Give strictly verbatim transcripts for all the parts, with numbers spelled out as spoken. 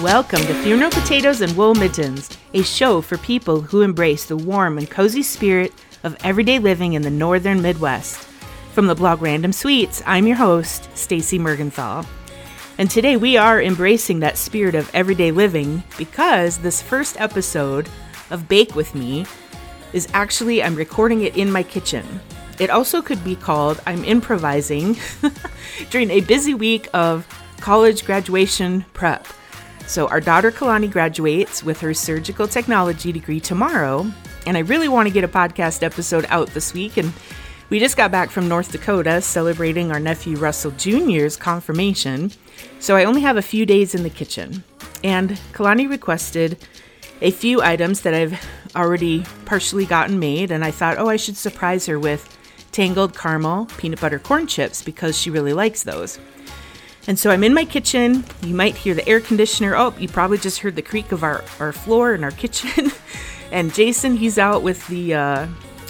Welcome to Funeral Potatoes and Wool Mittens, a show for people who embrace the warm and cozy spirit of everyday living in the northern Midwest. From the blog Random Sweets, I'm your host, Stacy Mergenthal. And today we are embracing that spirit of everyday living because this first episode of Bake With Me is actually, I'm recording it in my kitchen. It also could be called I'm improvising during a busy week of college graduation prep. So our daughter Kalani graduates with her surgical technology degree tomorrow, and I really want to get a podcast episode out this week. And we just got back from North Dakota celebrating our nephew Russell Junior's confirmation, so I only have a few days in the kitchen. And Kalani requested a few items that I've already partially gotten made, and I thought, oh, I should surprise her with tangled caramel peanut butter corn chips because she really likes those. And so I'm in my kitchen. You might hear the air conditioner. Oh, you probably just heard the creak of our, our floor in our kitchen. And Jason, he's out with the, uh,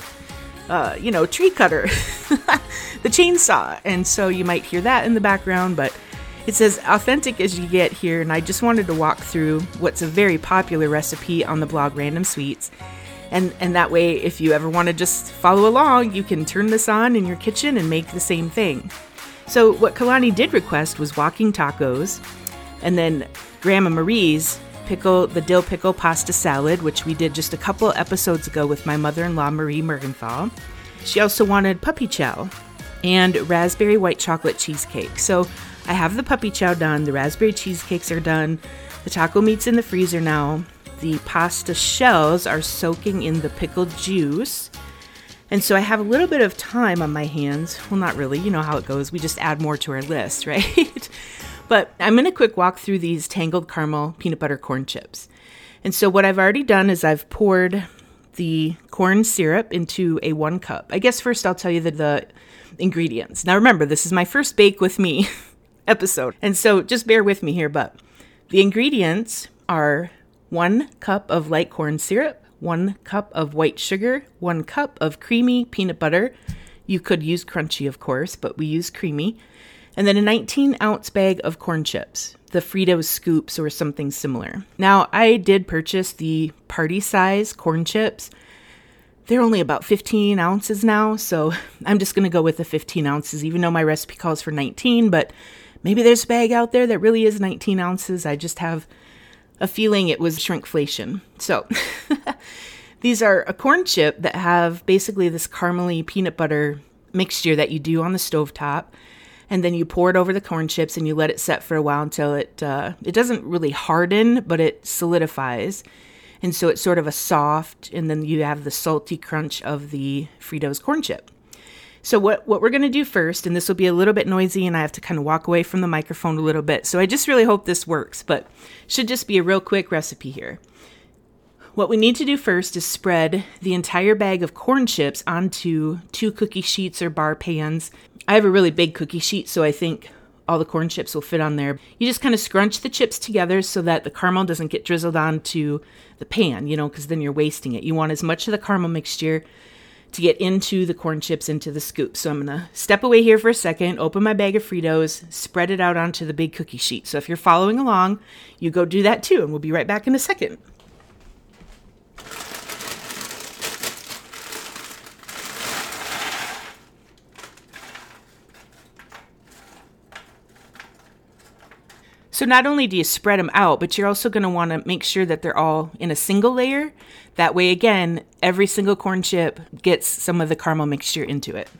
uh, you know, tree cutter, the chainsaw. And so you might hear that in the background, but it's as authentic as you get here. And I just wanted to walk through what's a very popular recipe on the blog Random Sweets. And, and that way, if you ever want to just follow along, you can turn this on in your kitchen and make the same thing. So what Kalani did request was walking tacos, and then Grandma Marie's pickle, the dill pickle pasta salad, which we did just a couple episodes ago with my mother-in-law, Marie Mergenthal. She also wanted puppy chow and raspberry white chocolate cheesecake. So I have the puppy chow done, the raspberry cheesecakes are done, the taco meat's in the freezer now, the pasta shells are soaking in the pickled juice. And so I have a little bit of time on my hands. Well, not really. You know how it goes. We just add more to our list, right? But I'm going to quick walk through these tangled caramel peanut butter corn chips. And so what I've already done is I've poured the corn syrup into a one cup. I guess first I'll tell you the, the ingredients. Now remember, this is my first Bake With Me episode. And so just bear with me here. But the ingredients are one cup of light corn syrup, one cup of white sugar, one cup of creamy peanut butter. You could use crunchy, of course, but we use creamy. And then a nineteen ounce bag of corn chips, the Fritos scoops or something similar. Now, I did purchase the party size corn chips. They're only about fifteen ounces now, so I'm just going to go with the fifteen ounces, even though my recipe calls for nineteen, but maybe there's a bag out there that really is nineteen ounces. I just have a feeling it was shrinkflation. So these are a corn chip that have basically this caramely peanut butter mixture that you do on the stovetop. And then you pour it over the corn chips and you let it set for a while until it, uh, it doesn't really harden, but it solidifies. And so it's sort of a soft, and then you have the salty crunch of the Fritos corn chip. So what, what we're going to do first, and this will be a little bit noisy and I have to kind of walk away from the microphone a little bit. So I just really hope this works, but should just be a real quick recipe here. What we need to do first is spread the entire bag of corn chips onto two cookie sheets or bar pans. I have a really big cookie sheet, so I think all the corn chips will fit on there. You just kind of scrunch the chips together so that the caramel doesn't get drizzled onto the pan, you know, because then you're wasting it. You want as much of the caramel mixture to get into the corn chips, into the scoop. So I'm going to step away here for a second, open my bag of Fritos, spread it out onto the big cookie sheet. So if you're following along, you go do that too, and we'll be right back in a second. So not only do you spread them out, but you're also going to want to make sure that they're all in a single layer. That way, again, every single corn chip gets some of the caramel mixture into it.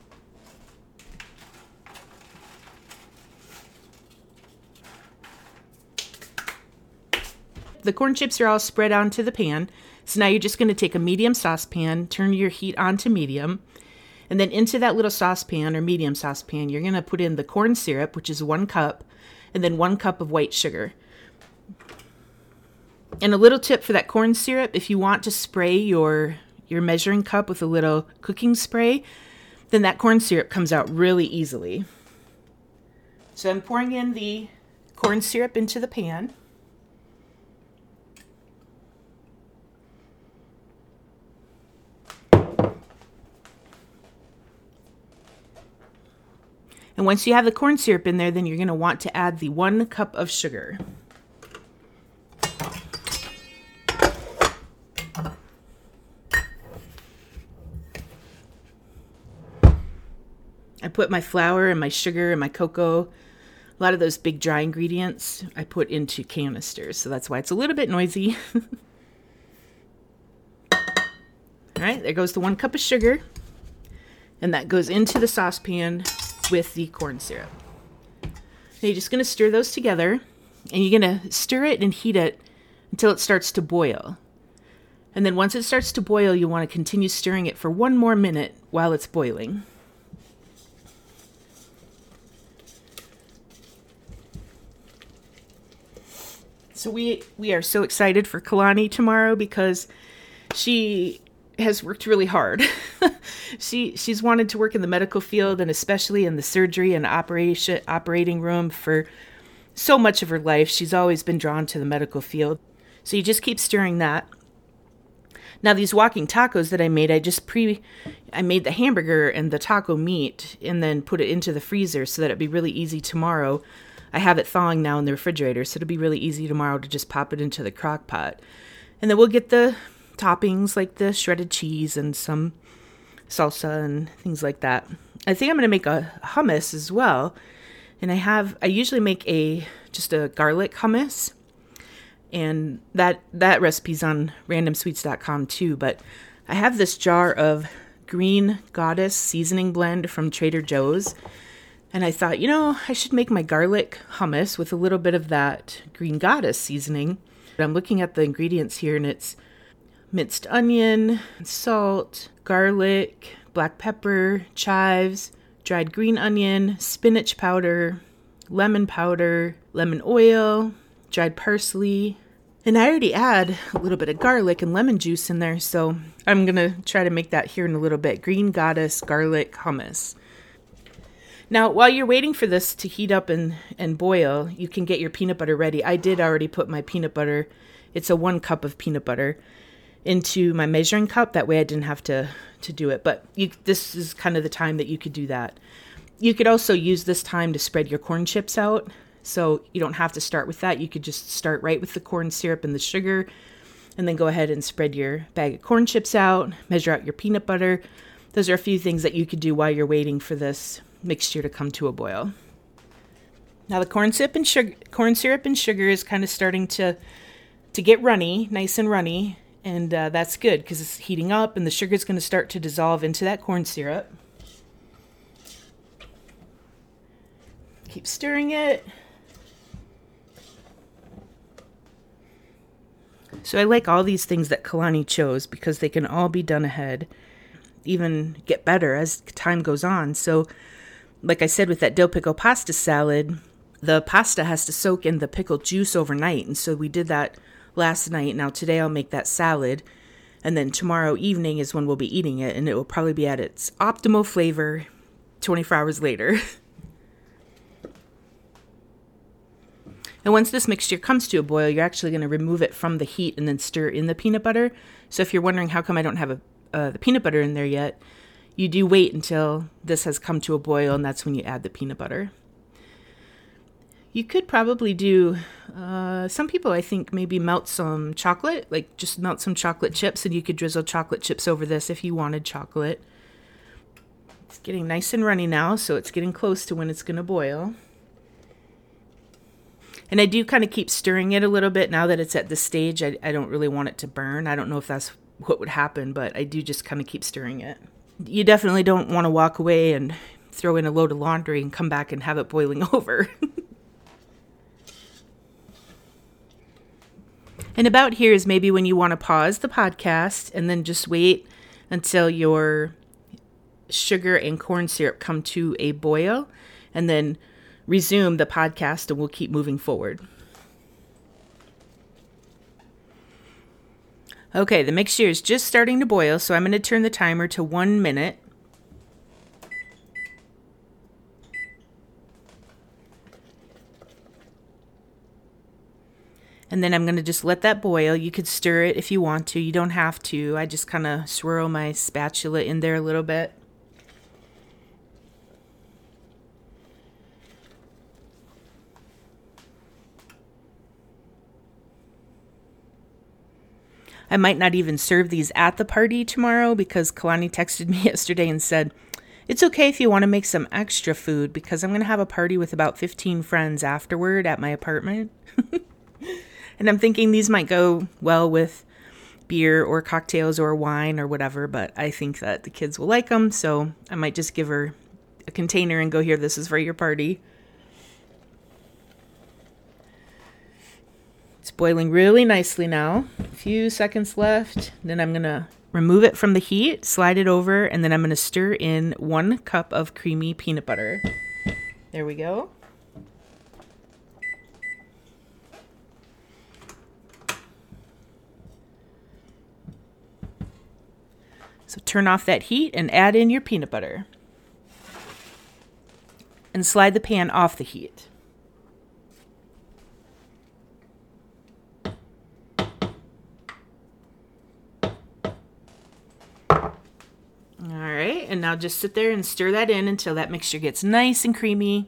The corn chips are all spread onto the pan. So now you're just going to take a medium saucepan, turn your heat on to medium, and then into that little saucepan or medium saucepan, you're going to put in the corn syrup, which is one cup, and then one cup of white sugar. And a little tip for that corn syrup, if you want to spray your, your measuring cup with a little cooking spray, then that corn syrup comes out really easily. So I'm pouring in the corn syrup into the pan. And once you have the corn syrup in there, then you're going to want to add the one cup of sugar. put my flour and my sugar and my cocoa, a lot of those big dry ingredients, I put into canisters. So that's why it's a little bit noisy. All right, there goes the one cup of sugar. And that goes into the saucepan with the corn syrup. Now you're just going to stir those together. And you're going to stir it and heat it until it starts to boil. And then once it starts to boil, you want to continue stirring it for one more minute while it's boiling. So we we are so excited for Kalani tomorrow because she has worked really hard. she she's wanted to work in the medical field and especially in the surgery and operation operating room for so much of her life. She's always been drawn to the medical field. So you just keep stirring that. Now these walking tacos that I made, I just pre I made the hamburger and the taco meat and then put it into the freezer so that it'd be really easy tomorrow. I have it thawing now in the refrigerator, so it'll be really easy tomorrow to just pop it into the crock pot. And then we'll get the toppings like the shredded cheese and some salsa and things like that. I think I'm going to make a hummus as well. And I have, I usually make a, just a garlic hummus. And that, that recipe's on random sweets dot com too. But I have this jar of Green Goddess seasoning blend from Trader Joe's. And I thought, you know, I should make my garlic hummus with a little bit of that Green Goddess seasoning. I'm looking at the ingredients here and it's minced onion, salt, garlic, black pepper, chives, dried green onion, spinach powder, lemon powder, lemon oil, dried parsley. And I already add a little bit of garlic and lemon juice in there. So I'm going to try to make that here in a little bit. Green Goddess garlic hummus. Now, while you're waiting for this to heat up and, and boil, you can get your peanut butter ready. I did already put my peanut butter, it's a one cup of peanut butter, into my measuring cup. That way I didn't have to, to do it. But you, this is kind of the time that you could do that. You could also use this time to spread your corn chips out. So you don't have to start with that. You could just start right with the corn syrup and the sugar, and then go ahead and spread your bag of corn chips out, measure out your peanut butter. Those are a few things that you could do while you're waiting for this mixture to come to a boil. Now the corn syrup and sugar, corn syrup and sugar is kind of starting to to get runny, nice and runny, and uh, that's good because it's heating up and the sugar is going to start to dissolve into that corn syrup. Keep stirring it. So I like all these things that Kalani chose because they can all be done ahead, even get better as time goes on. So like I said, with that dill pickle pasta salad, the pasta has to soak in the pickle juice overnight. And so we did that last night. Now today I'll make that salad. And then tomorrow evening is when we'll be eating it. And it will probably be at its optimal flavor twenty-four hours later. And once this mixture comes to a boil, you're actually going to remove it from the heat and then stir in the peanut butter. So if you're wondering how come I don't have a, uh, the peanut butter in there yet, you do wait until this has come to a boil, and that's when you add the peanut butter. You could probably do, uh, some people I think maybe melt some chocolate, like just melt some chocolate chips, and you could drizzle chocolate chips over this if you wanted chocolate. It's getting nice and runny now, so it's getting close to when it's going to boil. And I do kind of keep stirring it a little bit now that it's at this stage. I, I don't really want it to burn. I don't know if that's what would happen, but I do just kind of keep stirring it. You definitely don't want to walk away and throw in a load of laundry and come back and have it boiling over. And about here is maybe when you want to pause the podcast and then just wait until your sugar and corn syrup come to a boil, and then resume the podcast and we'll keep moving forward. Okay, the mixture is just starting to boil, so I'm going to turn the timer to one minute. And then I'm going to just let that boil. You could stir it if you want to. You don't have to. I just kind of swirl my spatula in there a little bit. I might not even serve these at the party tomorrow because Kalani texted me yesterday and said, It's okay if you want to make some extra food because I'm going to have a party with about fifteen friends afterward at my apartment. And I'm thinking these might go well with beer or cocktails or wine or whatever, but I think that the kids will like them, so I might just give her a container and go, here, this is for your party. It's boiling really nicely now. A few seconds left. Then I'm going to remove it from the heat, slide it over, and then I'm going to stir in one cup of creamy peanut butter. There we go. So turn off that heat and add in your peanut butter. And slide the pan off the heat. All right, and now just sit there and stir that in until that mixture gets nice and creamy.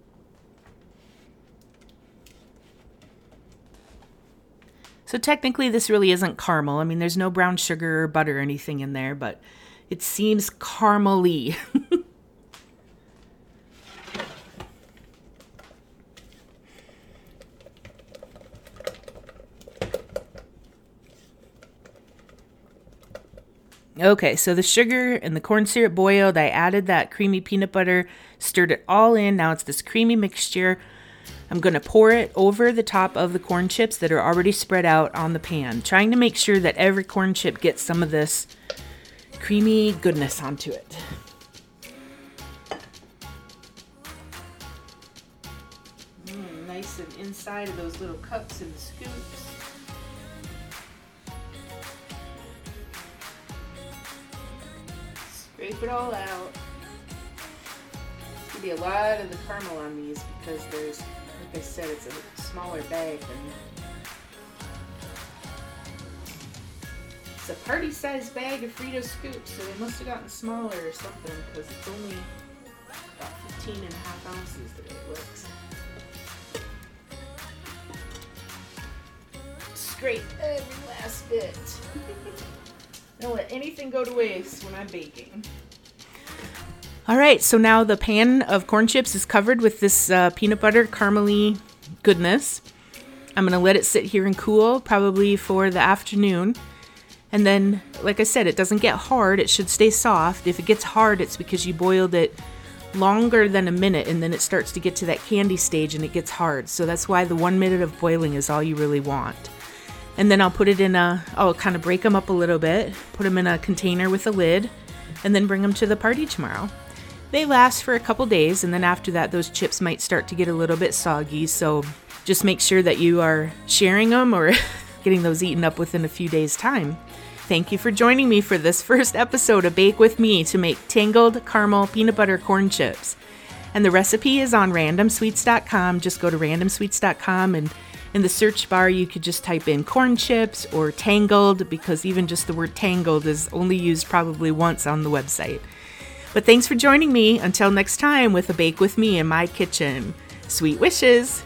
So technically this really isn't caramel. I mean, there's no brown sugar or butter or anything in there, but it seems caramel-y. Okay, so the sugar and the corn syrup boiled. I added that creamy peanut butter, stirred it all in. Now it's this creamy mixture. I'm going to pour it over the top of the corn chips that are already spread out on the pan, trying to make sure that every corn chip gets some of this creamy goodness onto it. Mm, nice and inside of those little cups and scoops. Scrape it all out. There's going to be a lot of the caramel on these because there's, like I said, it's a smaller bag than it's a party-sized bag of Frito scoops, so they must have gotten smaller or something because it's only about fifteen and a half ounces the way it looks. Scrape every last bit. Don't let anything go to waste when I'm baking. All right, so now the pan of corn chips is covered with this uh, peanut butter caramely goodness. I'm going to let it sit here and cool, probably for the afternoon. And then, like I said, it doesn't get hard. It should stay soft. If it gets hard, it's because you boiled it longer than a minute, and then it starts to get to that candy stage and it gets hard. So that's why the one minute of boiling is all you really want. And then I'll put it in a, I'll kind of break them up a little bit, put them in a container with a lid, and then bring them to the party tomorrow. They last for a couple days, and then after that, those chips might start to get a little bit soggy. So just make sure that you are sharing them or getting those eaten up within a few days' time. Thank you for joining me for this first episode of Bake With Me to make tangled caramel peanut butter corn chips. And the recipe is on random sweets dot com. Just go to random sweets dot com, and in the search bar, you could just type in corn chips or tangled, because even just the word tangled is only used probably once on the website. But thanks for joining me. Until next time with a Bake With Me in my kitchen. Sweet wishes!